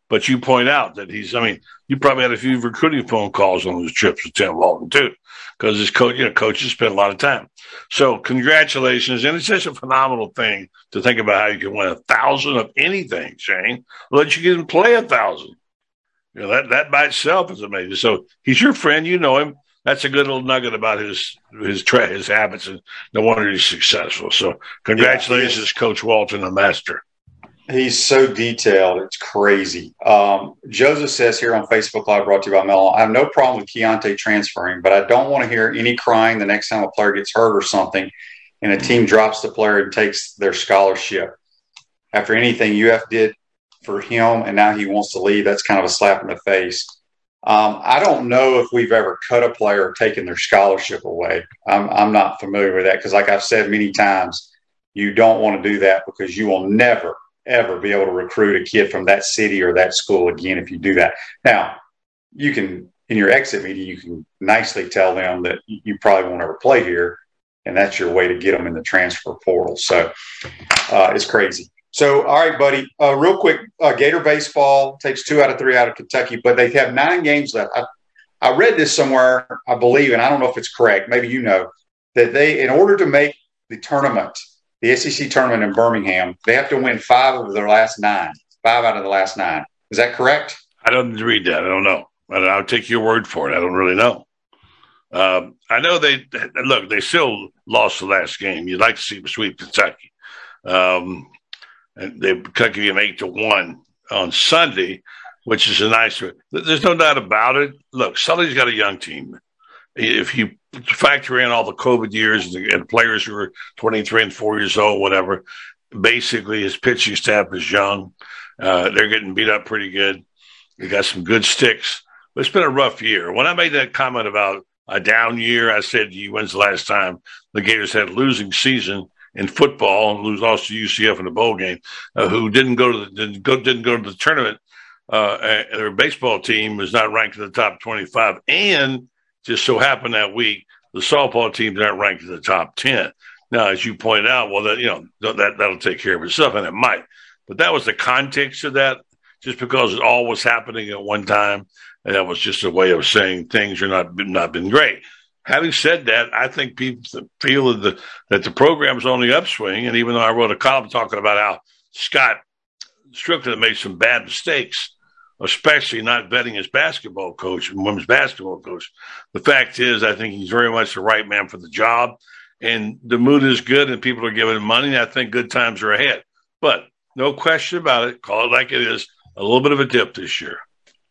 Speaker 3: But you point out that he's, I mean, you probably had a few recruiting phone calls on those trips with Tim Walton, too, because his coach, you know, coaches spend a lot of time. So congratulations. And it's just a phenomenal thing to think about how you can win a thousand of anything, Shane. Let you get him play a thousand. You know, that, that by itself is amazing. So he's your friend. You know him. That's a good little nugget about his his tra- his habits, and no wonder he's successful. So congratulations, yeah, Coach Walton, the master.
Speaker 2: He's so detailed. It's crazy. Um, Joseph says here on Facebook Live, brought to you by Mellon, I have no problem with Keontae transferring, but I don't want to hear any crying the next time a player gets hurt or something and a team drops the player and takes their scholarship. After anything U F did for him and now he wants to leave, that's kind of a slap in the face. Um, I don't know if we've ever cut a player or taken their scholarship away. I'm, I'm not familiar with that because, like I've said many times, you don't want to do that because you will never, ever be able to recruit a kid from that city or that school again if you do that. Now, you can, in your exit meeting, you can nicely tell them that you probably won't ever play here, and that's your way to get them in the transfer portal. So uh, it's crazy. So, all right, buddy, uh, real quick, uh, Gator baseball takes two out of three out of Kentucky, but they have nine games left. I, I read this somewhere, I believe, and I don't know if it's correct, maybe you know, that they, in order to make the tournament, the S E C tournament in Birmingham, they have to win five of their last nine, five out of the last nine. Is that correct?
Speaker 3: I don't read that. I don't know. I'll take your word for it. I don't really know. Um, I know they – look, they still lost the last game. You'd like to see them sweep Kentucky. Um And they Kentucky them eight to one on Sunday, which is a nice. There's no doubt about it. Look, Sully's got a young team. If you factor in all the COVID years and, and players who are twenty-three and four years old, whatever, basically his pitching staff is young. Uh, they're getting beat up pretty good. They got some good sticks, but it's been a rough year. When I made that comment about a down year, I said, "You when's the last time the Gators had a losing season in football and lose lost to U C F in the bowl game, uh, who didn't go to the didn't go didn't go to the tournament. Uh, their baseball team was not ranked in the top twenty-five, and just so happened that week the softball teams aren't ranked in the top ten. Now, as you point out, well, that you know that that'll take care of itself, and it might. But that was the context of that. Just because it all was happening at one time, and that was just a way of saying things are not not been great. Having said that, I think people feel that the, that the program's on the upswing. And even though I wrote a column talking about how Scott Strickland made some bad mistakes, especially not vetting his basketball coach and women's basketball coach, the fact is I think he's very much the right man for the job. And the mood is good and people are giving him money. And I think good times are ahead. But no question about it, call it like it is, a little bit of a dip this year.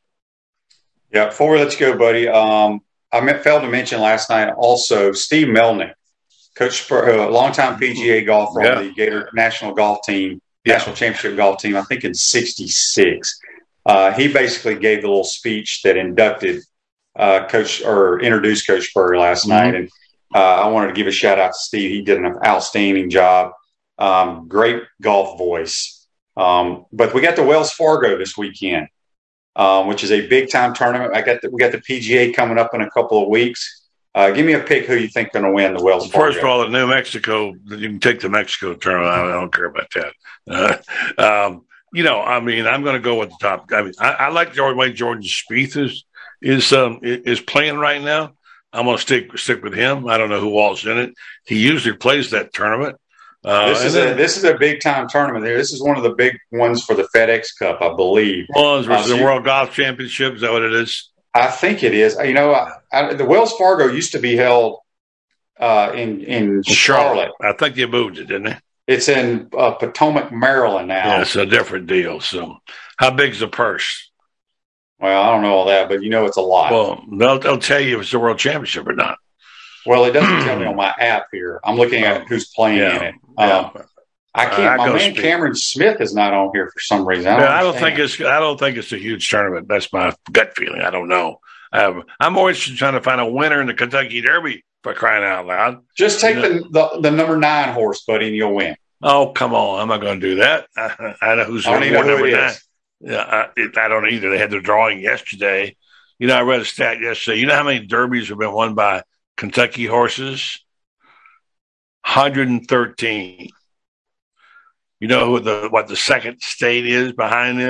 Speaker 2: Yeah, before we let you go, buddy, um, I failed to mention last night also Steve Melnick, coach for a longtime P G A golfer yeah. on the Gator national golf team, yeah. national championship golf team, I think in sixty-six. Uh, he basically gave the little speech that inducted uh, Coach or introduced Coach Spurrier last mm-hmm. night. And uh, I wanted to give a shout out to Steve. He did an outstanding job. Um, great golf voice. Um, but we got the Wells Fargo this weekend. Um, which is a big-time tournament. I got the, we got the P G A coming up in a couple of weeks. Uh, give me a pick who you think going to win the Wells Fargo.
Speaker 3: First of all, in New Mexico, you can take the Mexico tournament. I don't care about that. Uh, um, you know, I mean, I'm going to go with the top. I mean, I, I like the way Jordan Spieth is is um, is playing right now. I'm going to stick stick with him. I don't know who all's in it. He usually plays that tournament. Uh,
Speaker 2: this is then, a this is a big time tournament. There, this is one of the big ones for the FedEx Cup, I believe.
Speaker 3: Well, is uh, the World Golf Championship? Is that what it is?
Speaker 2: I think it is. You know, I, I, the Wells Fargo used to be held uh, in in Charlotte.
Speaker 3: I think they moved it, didn't they?
Speaker 2: It's in uh, Potomac, Maryland now.
Speaker 3: Yeah, it's a different deal. So, how big's the purse?
Speaker 2: Well, I don't know all that, but you know, it's a lot.
Speaker 3: Well, they'll, they'll tell you if it's a World Championship or not.
Speaker 2: Well, it doesn't tell me on my app here. I'm looking at who's playing
Speaker 3: yeah,
Speaker 2: in it.
Speaker 3: Yeah.
Speaker 2: Um, I can't.
Speaker 3: Uh,
Speaker 2: my man speak. Cameron Smith is not on here for some reason. I don't,
Speaker 3: yeah, I don't think it's. I don't think it's a huge tournament. That's my gut feeling. I don't know. Um, I'm more interested in trying to find a winner in the Kentucky Derby for crying out loud.
Speaker 2: Just take you know? the, the the number nine horse, buddy, and you'll win.
Speaker 3: Oh, come on! I'm not going to do that. I, I know who's
Speaker 2: I don't know
Speaker 3: number
Speaker 2: who
Speaker 3: nine. Yeah, I, it, I don't either. They had their drawing yesterday. You know, I read a stat yesterday. You know how many derbies have been won by Kentucky horses? one hundred thirteen. You know who the what the second state is behind them?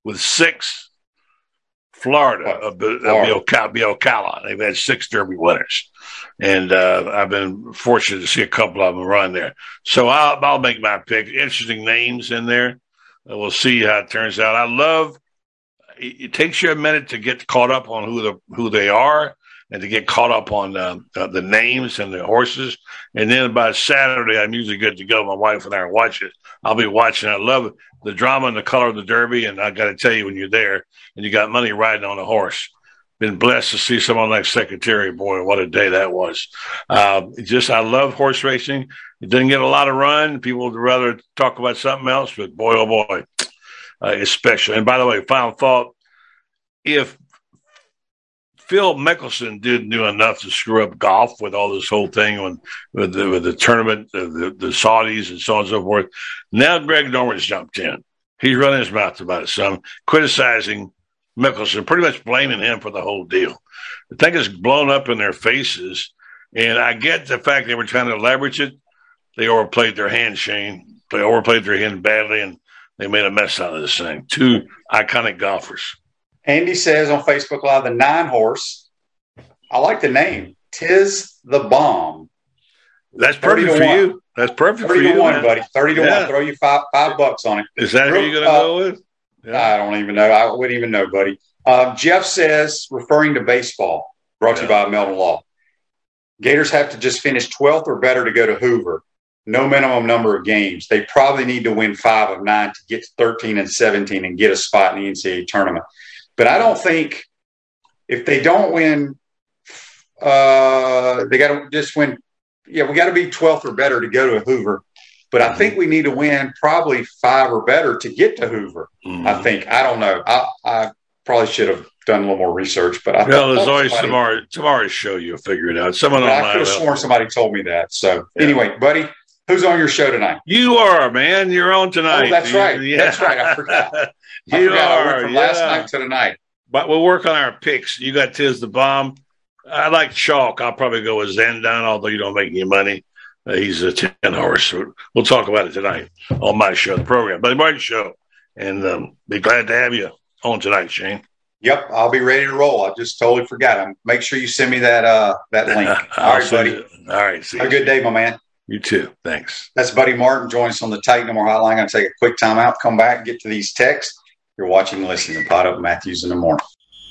Speaker 3: with six. Florida, of Ocala. They've had six Derby winners. And uh, I've been fortunate to see a couple of them run there. So I'll, I'll make my pick. Interesting names in there. Uh, we'll see how it turns out. I love it, it takes you a minute to get caught up on who the who they are and to get caught up on uh, uh, the names and the horses. And then by Saturday, I'm usually good to go. My wife and I are watching it. I'll be watching. I love the drama and the color of the Derby. And I got to tell you, when you're there and you got money riding on a horse, been blessed to see someone like Secretary. Boy, what a day that was. Uh, just, I love horse racing. It didn't get a lot of run. People would rather talk about something else, but boy, oh boy, uh, it's special. And by the way, final thought, if Phil Mickelson didn't do enough to screw up golf with all this whole thing on, with, the, with the tournament, the, the, the Saudis and so on and so forth, now Greg Norman's jumped in. He's running his mouth about it, some criticizing Mickelson, pretty much blaming him for the whole deal. The thing is blown up in their faces, and I get the fact they were trying to leverage it. They overplayed their hand, Shane. They overplayed their hand badly, and they made a mess out of this thing. Two iconic golfers.
Speaker 2: Andy says on Facebook Live, the nine horse. I like the name. Tiz the Bomb.
Speaker 3: That's perfect for one. You. That's perfect for you.
Speaker 2: thirty to one,
Speaker 3: man.
Speaker 2: buddy. thirty to yeah. one. Throw you five five bucks on it.
Speaker 3: Is that Real, who you're going to uh, go with? Yeah. I
Speaker 2: don't even know. I wouldn't even know, buddy. Uh, Jeff says, referring to baseball, brought to yeah. you by Meldon Law, Gators have to just finish twelfth or better to go to Hoover. No minimum number of games. They probably need to win five of nine to get to thirteen and seventeen and get a spot in the N C double A tournament. But I don't think if they don't win, uh, they got to just win. Yeah, we got to be twelfth or better to go to a Hoover. But I think we need to win probably five or better to get to Hoover. Mm-hmm. I think. I don't know. I, I probably should have done a little more research. But I
Speaker 3: well, there's always somebody, tomorrow. Tomorrow's show. You'll figure it out. Someone online.
Speaker 2: I could have sworn somebody told me that. So yeah. Anyway, buddy, who's on your show tonight?
Speaker 3: You are, man. You're on tonight.
Speaker 2: Oh, that's right. Yeah. That's right. I forgot. I
Speaker 3: you
Speaker 2: forgot.
Speaker 3: are.
Speaker 2: I went from
Speaker 3: yeah.
Speaker 2: last night to tonight.
Speaker 3: But we'll work on our picks. You got Tiz the Bomb. I like chalk. I'll probably go with Zandon, although you don't make any money. Uh, he's a ten horse. We'll talk about it tonight on my show, the program, Buddy Martin Show. And um, be glad to have you on tonight, Shane.
Speaker 2: Yep, I'll be ready to roll. I just totally forgot. I'm, make sure you send me that uh, that link. All right, buddy.
Speaker 3: You. All right, see
Speaker 2: Have
Speaker 3: you.
Speaker 2: a good day, my man.
Speaker 3: You too. Thanks.
Speaker 2: That's Buddy Martin. Join us on the Titan No More Hotline. I'm going to take a quick time out, come back, get to these texts. You're watching and listening to Pod Up Matthews in the Morning.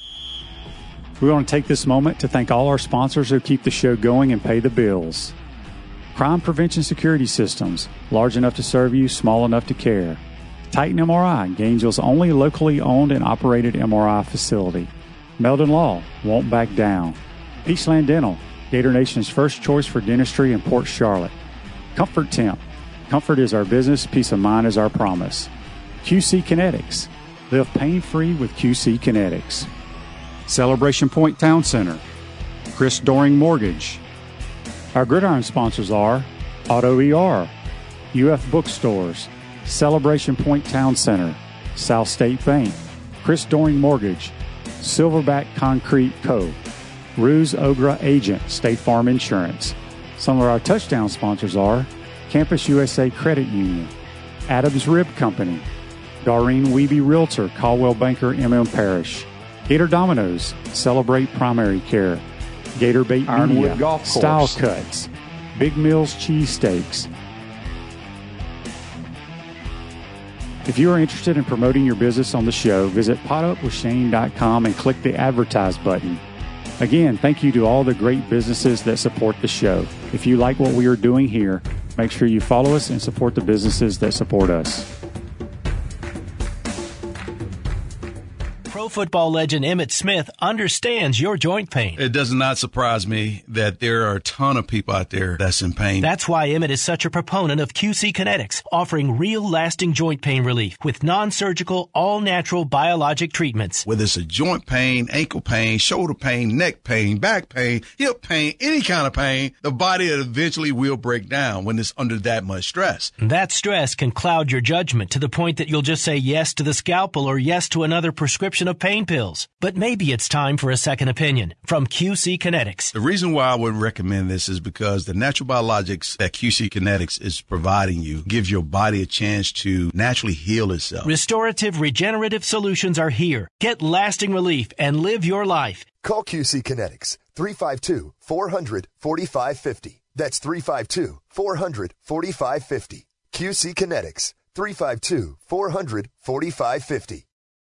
Speaker 4: We want to take this moment to thank all our sponsors who keep the show going and pay the bills. Crime Prevention Security Systems, large enough to serve you, small enough to care. Titan M R I, Gainesville's only locally owned and operated M R I facility. Meldon Law, won't back down. Peachland Dental, Gator Nation's first choice for dentistry in Port Charlotte. Comfort Temp, comfort is our business, peace of mind is our promise. Q C Kinetics, live pain-free with Q C Kinetics. Celebration Point Town Center, Chris Doring Mortgage. Our Gridiron sponsors are Auto E R, U F Bookstores, Celebration Point Town Center, South State Bank, Chris Doring Mortgage, Silverback Concrete Co., Ruse Ogra Agent, State Farm Insurance. Some of our touchdown sponsors are Campus U S A Credit Union, Adams Rib Company, Doreen Wiebe Realtor, Caldwell Banker, M M Parish, Gator Dominoes, Celebrate Primary Care, Gator Bait
Speaker 5: Ironwood
Speaker 4: Media,
Speaker 5: Golf Course,
Speaker 4: Style Cuts, Big Mills Cheesesteaks. If you are interested in promoting your business on the show, visit pot up with shane dot com and click the Advertise button. Again, thank you to all the great businesses that support the show. If you like what we are doing here, make sure you follow us and support the businesses that support us.
Speaker 6: Pro football legend Emmitt Smith understands your joint pain.
Speaker 7: It does not surprise me that there are a ton of people out there that's in pain.
Speaker 6: That's why Emmitt is such a proponent of Q C Kinetics, offering real lasting joint pain relief with non-surgical, all-natural biologic treatments.
Speaker 7: Whether it's a joint pain, ankle pain, shoulder pain, neck pain, back pain, hip pain, any kind of pain, the body eventually will break down when it's under that much stress.
Speaker 6: That stress can cloud your judgment to the point that you'll just say yes to the scalpel or yes to another prescription of pain pills. But maybe it's time for a second opinion from Q C Kinetics.
Speaker 7: The reason why I would recommend this is because the natural biologics that Q C Kinetics is providing you gives your body a chance to naturally heal itself.
Speaker 6: Restorative regenerative solutions are here. Get lasting relief and live your life.
Speaker 5: Call Q C Kinetics, three five two, four hundred, forty-five fifty. That's three five two, four hundred, forty-five fifty. Q C Kinetics, three five two, four hundred, forty-five fifty.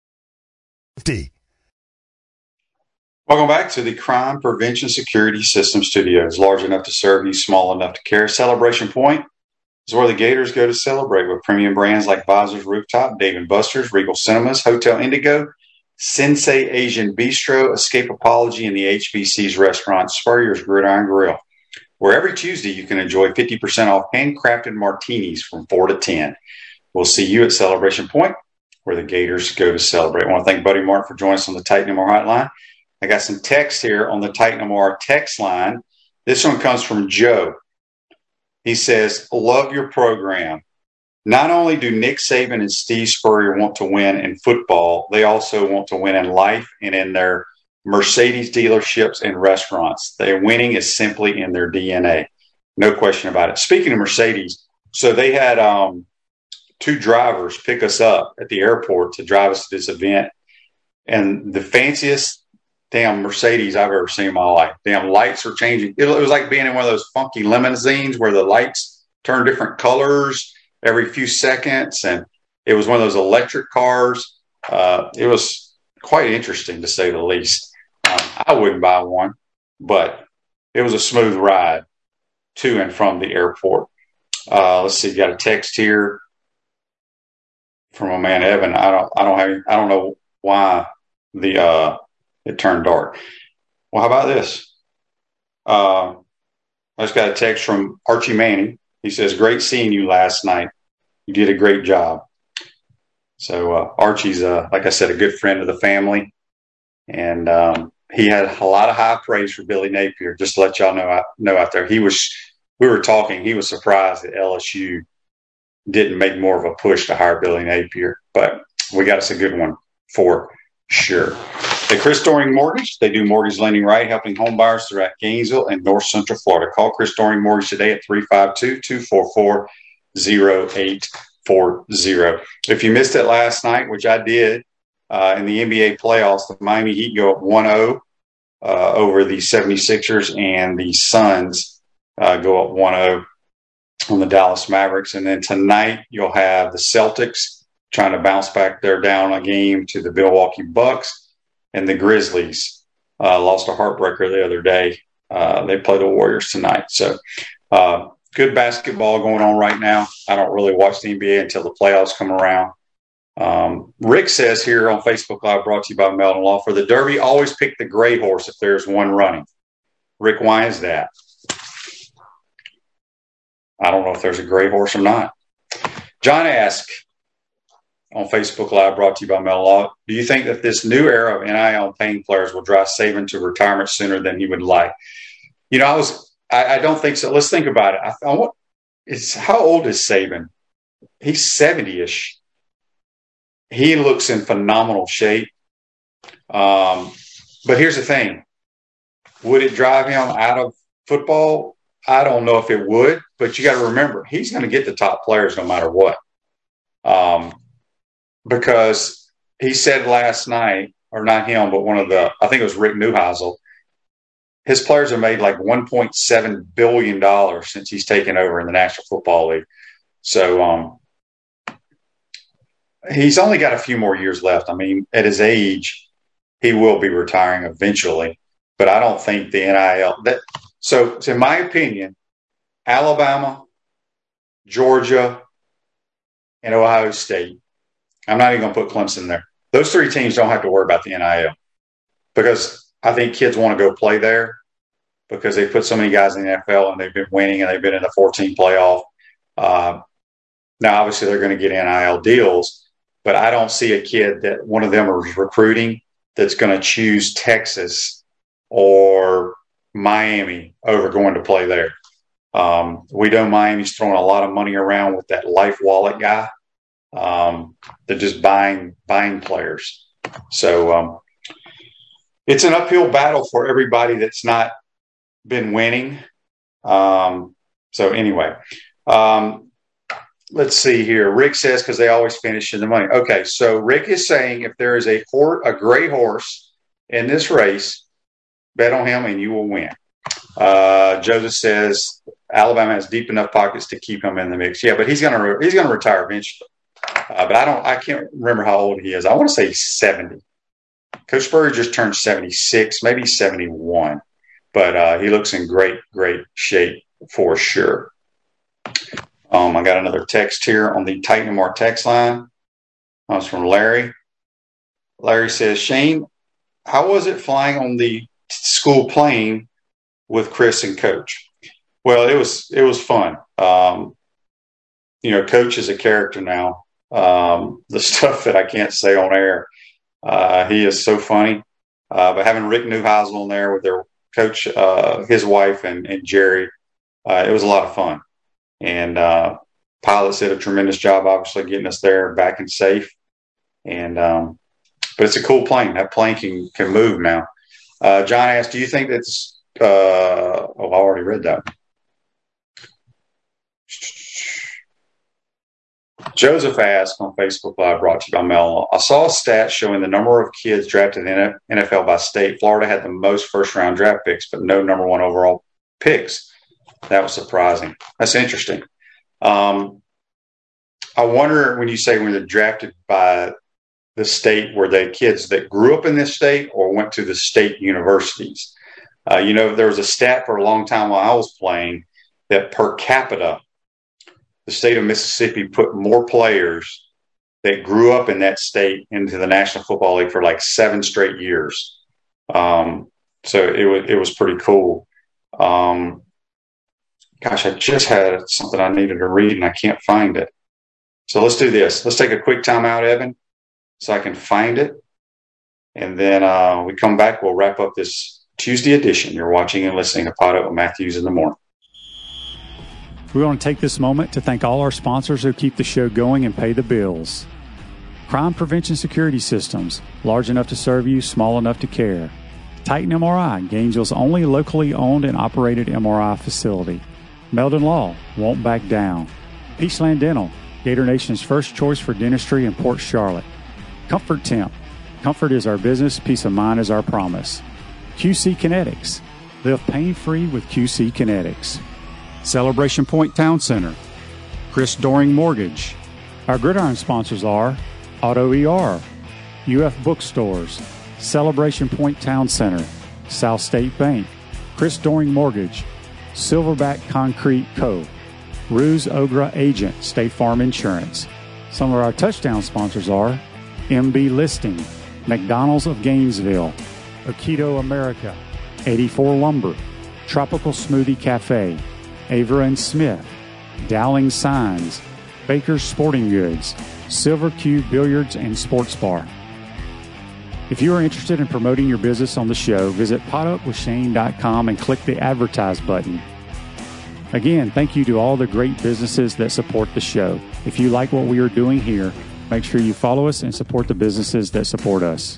Speaker 2: Welcome back to the Crime Prevention Security System Studios. Large enough to serve you, small enough to care. Celebration Point is where the Gators go to celebrate with premium brands like Visors Rooftop, Dave and Buster's, Regal Cinemas, Hotel Indigo, Sensei Asian Bistro, Escape Apology, and the H B C's restaurant, Spurrier's Gridiron Grill, where every Tuesday you can enjoy fifty percent off handcrafted martinis from four to ten. We'll see you at Celebration Point, where the Gators go to celebrate. I want to thank Buddy Martin for joining us on the Titan M R hotline. I got some text here on the Titan M R text line. This one comes from Joe. He says, love your program. Not only do Nick Saban and Steve Spurrier want to win in football, they also want to win in life and in their Mercedes dealerships and restaurants. Their winning is simply in their D N A. No question about it. Speaking of Mercedes, so they had um, two drivers pick us up at the airport to drive us to this event. And the fanciest damn Mercedes I've ever seen in my life. Damn lights are changing. It, it was like being in one of those funky limousines where the lights turn different colors every few seconds. And it was one of those electric cars. Uh, it was quite interesting, to say the least. Um, I wouldn't buy one, but it was a smooth ride to and from the airport. Uh, let's see, got a text here from my man Evan. I don't, I don't have, any, I don't know why the uh, it turned dark. Well, how about this? Uh, I just got a text from Archie Manning. He says, "Great seeing you last night. You did a great job." So uh, Archie's, uh, like I said, a good friend of the family, and um, he had a lot of high praise for Billy Napier. Just to let y'all know, know out there, he was. We were talking. He was surprised that L S U didn't make more of a push to hire Billy Napier, but we got us a good one for sure. At Chris Doring Mortgage, they do mortgage lending right, helping home buyers throughout Gainesville and North Central Florida. Call Chris Doring Mortgage today at three five two, two four four, zero eight four zero. If you missed it last night, which I did, uh, in the N B A playoffs, the Miami Heat go up one oh uh, over the seventy-sixers, and the Suns uh, go up one oh on the Dallas Mavericks. And then tonight you'll have the Celtics trying to bounce back their down a game to the Milwaukee Bucks. And the Grizzlies uh, lost a heartbreaker the other day. Uh, they play the Warriors tonight. So uh, good basketball going on right now. I don't really watch the N B A until the playoffs come around. Um, Rick says here on Facebook Live, brought to you by Meldon Law, for the Derby, always pick the gray horse if there's one running. Rick, why is that? I don't know if there's a gray horse or not. John asked on Facebook Live, brought to you by Meldon Law, do you think that this new era of N I L paying players will drive Saban to retirement sooner than he would like? You know, I was, I, I don't think so. Let's think about it. I, I want, it's, how old is Saban? He's seventy-ish. He looks in phenomenal shape. Um, but here's the thing. Would it drive him out of football? I don't know if it would, but you got to remember, he's going to get the top players no matter what. Um, because he said last night, or not him, but one of the, I think it was Rick Neuheisel, his players have made like one point seven billion dollars since he's taken over in the National Football League. So um, he's only got a few more years left. I mean, at his age, he will be retiring eventually, but I don't think the N I L that. So, in my opinion, Alabama, Georgia, and Ohio State, I'm not even going to put Clemson there. Those three teams don't have to worry about the N I L because I think kids want to go play there because they put so many guys in the N F L and they've been winning and they've been in the fourteen playoff. Uh, now, obviously, they're going to get N I L deals, but I don't see a kid that one of them is recruiting that's going to choose Texas or Miami over going to play there. Um, we know Miami's throwing a lot of money around with that Life Wallet guy. Um, they're just buying buying players. So um, it's an uphill battle for everybody that's not been winning. Um, so anyway, um, let's see here. Rick says, because they always finish in the money. Okay, so Rick is saying if there is a hor- a gray horse in this race, bet on him and you will win. Uh, Joseph says Alabama has deep enough pockets to keep him in the mix. Yeah, but he's gonna re- he's gonna retire eventually. Uh, but I don't I can't remember how old he is. I want to say he's seventy. Coach Spurrier just turned seventy-six, maybe seventy-one. But uh, he looks in great, great shape for sure. Um, I got another text here on the Titan M R text line. Comes from Larry. Larry says, Shane, how was it flying on the school plane with Chris and Coach? Well, it was it was fun. Um, you know, Coach is a character now. Um, the stuff that I can't say on air, uh, he is so funny. Uh, but having Rick Neuheisel on there with their coach, uh, his wife, and, and Jerry, uh, it was a lot of fun. And uh, pilots did a tremendous job, obviously, getting us there back and safe. And um, but it's a cool plane. That plane can can move now. Uh, John asked, "Do you think that's?" Uh, oh, I already read that. Joseph asked on Facebook Live, brought to you by Mel. I saw a stat showing the number of kids drafted in the N F L by state. Florida had the most first-round draft picks, but no number one overall picks. That was surprising. That's interesting. Um, I wonder when you say when they're drafted by the state, were they kids that grew up in this state or went to the state universities? Uh, you know, there was a stat for a long time while I was playing that per capita, the state of Mississippi put more players that grew up in that state into the National Football League for like seven straight years. Um, so it was it was pretty cool. Um, gosh, I just had something I needed to read and I can't find it. So let's do this. Let's take a quick timeout, Evan, so I can find it. And then uh, we come back. We'll wrap up this Tuesday edition. You're watching and listening to Pod Up with Matthews in the Morning.
Speaker 4: We want to take this moment to thank all our sponsors who keep the show going and pay the bills. Crime Prevention Security Systems, large enough to serve you, small enough to care. Titan M R I, Gainesville's only locally owned and operated M R I facility. Meldon Law, won't back down. Peachland Dental, Gator Nation's first choice for dentistry in Port Charlotte. Comfort Temp, comfort is our business, peace of mind is our promise. Q C Kinetics, live pain-free with Q C Kinetics. Celebration Point Town Center, Chris Doring Mortgage. Our Gridiron sponsors are Auto E R, U F Bookstores, Celebration Point Town Center, South State Bank, Chris Doring Mortgage, Silverback Concrete Co., Ruse Ogra Agent, State Farm Insurance. Some of our touchdown sponsors are M B Listing, McDonald's of Gainesville, Aikido America, eighty-four Lumber, Tropical Smoothie Cafe, Avra and Smith, Dowling Signs, Baker's Sporting Goods, Silver Cube Billiards and Sports Bar. If you are interested in promoting your business on the show, visit pot up with shane dot com and click the Advertise button. Again, thank you to all the great businesses that support the show. If you like what we are doing here, make sure you follow us and support the businesses that support us.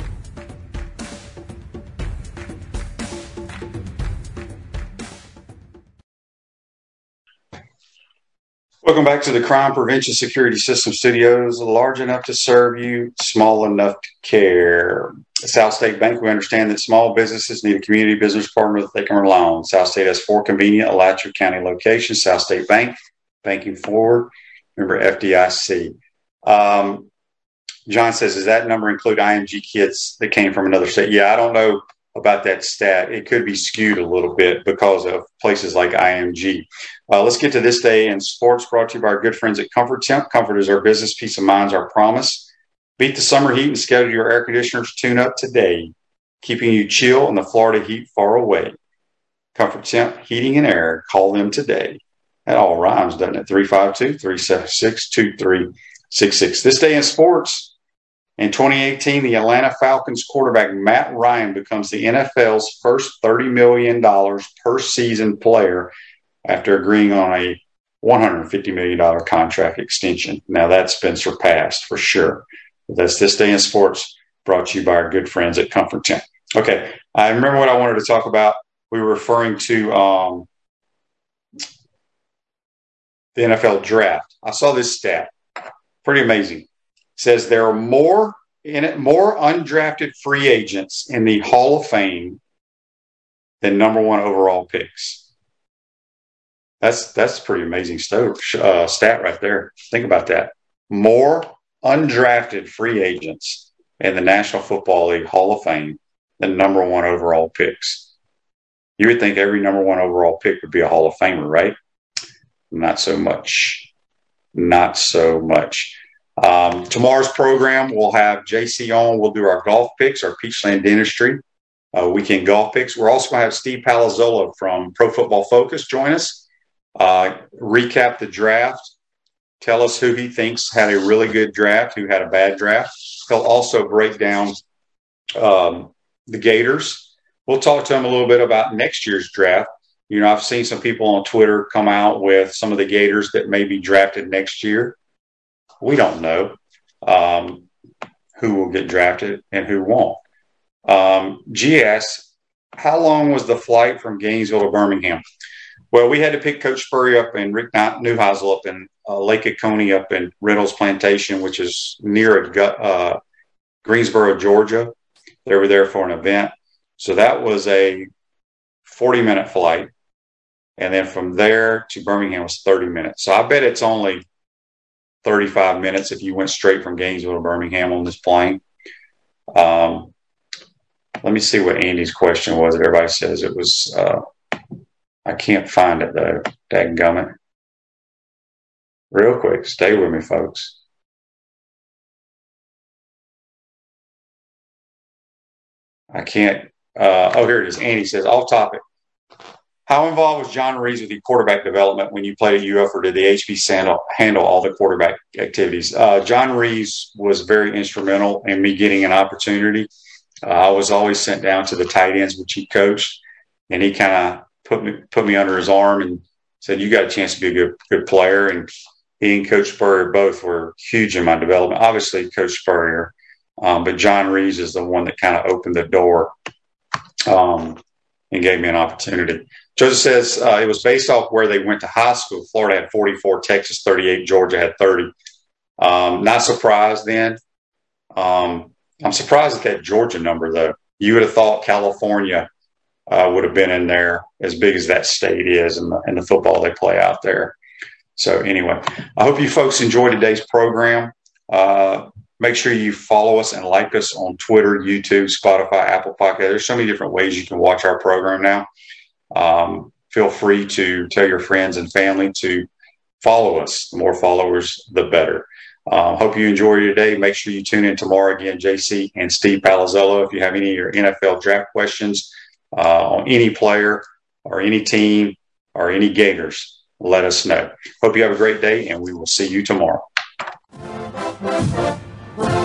Speaker 2: Welcome back to the Crime Prevention Security System Studios, large enough to serve you, small enough to care. At South State Bank, we understand that small businesses need a community business partner that they can rely on. South State has four convenient Alachua County locations. South State Bank, banking forward. Remember F D I C. Um, John says, does that number include I M G kids that came from another state? Yeah, I don't know about that stat. It could be skewed a little bit because of places like I M G. Uh, let's get to this day in sports, brought to you by our good friends at Comfort Temp. Comfort is our business, peace of mind is our promise. Beat the summer heat and schedule your air conditioners tune up today, keeping you chill and the Florida heat far away. Comfort Temp Heating and Air. Call them today. That all rhymes, doesn't it? three five two, three seven six, two three six six. This day in sports. In twenty eighteen, the Atlanta Falcons quarterback Matt Ryan becomes the N F L's first thirty million dollars per season player after agreeing on a one hundred fifty million dollars contract extension. Now, that's been surpassed for sure. That's this day in sports. brought to you by our good friends at Comfort Tent. Okay, I remember what I wanted to talk about. We were referring to um, the N F L draft. I saw this stat. Pretty amazing. It says there are more in it, more undrafted free agents in the Hall of Fame than number one overall picks. That's that's a pretty amazing st- uh, stat right there. Think about that. More undrafted free agents in the National Football League Hall of Fame than number one overall picks. You would think every number one overall pick would be a Hall of Famer, right? Not so much. Not so much. Um, tomorrow's program, we'll have J C on. We'll do our golf picks, our Peachland Dentistry uh, weekend golf picks. We're also going to have Steve Palazzolo from Pro Football Focus join us, uh, recap the draft, tell us who he thinks had a really good draft, who had a bad draft. He'll also break down um, the Gators. We'll talk to him a little bit about next year's draft. You know, I've seen some people on Twitter come out with some of the Gators that may be drafted next year. We don't know um, who will get drafted and who won't. Um, G S, how long was the flight from Gainesville to Birmingham? Well, we had to pick Coach Spurrier up and Rick Neuheisel up in uh, Lake Oconee up in Reynolds Plantation, which is near uh, Greensboro, Georgia. They were there for an event. So that was a forty-minute flight. And then from there to Birmingham was thirty minutes. So I bet it's only thirty-five minutes if you went straight from Gainesville to Birmingham on this plane. Um, let me see what Andy's question was. Everybody says it was, uh, I can't find it though. Dadgummit. Real quick, stay with me, folks. I can't. Uh, oh, here it is. Andy says, off topic. How involved was John Reese with the quarterback development when you played at U F, or did the H B handle, handle all the quarterback activities? Uh, John Reese was very instrumental in me getting an opportunity. Uh, I was always sent down to the tight ends, which he coached, and he kind of put me put me under his arm and said, "You got a chance to be a good good player." And he and Coach Spurrier both were huge in my development. Obviously, Coach Spurrier, um, but John Reese is the one that kind of opened the door um, and gave me an opportunity. Joseph says uh, it was based off where they went to high school. Florida had forty-four, Texas thirty-eight, Georgia had thirty. Um, not surprised then. Um, I'm surprised at that Georgia number, though. You would have thought California uh, would have been in there, as big as that state is, and the, and the football they play out there. So anyway, I hope you folks enjoyed today's program. Uh, make sure you follow us and like us on Twitter, YouTube, Spotify, Apple Podcast. There's so many different ways you can watch our program now. Um, feel free to tell your friends and family to follow us. The more followers, the better. Uh, hope you enjoy your day. Make sure you tune in tomorrow again, J C and Steve Palazzolo. If you have any of your N F L draft questions uh, on any player or any team or any Gators, let us know. Hope you have a great day, and we will see you tomorrow.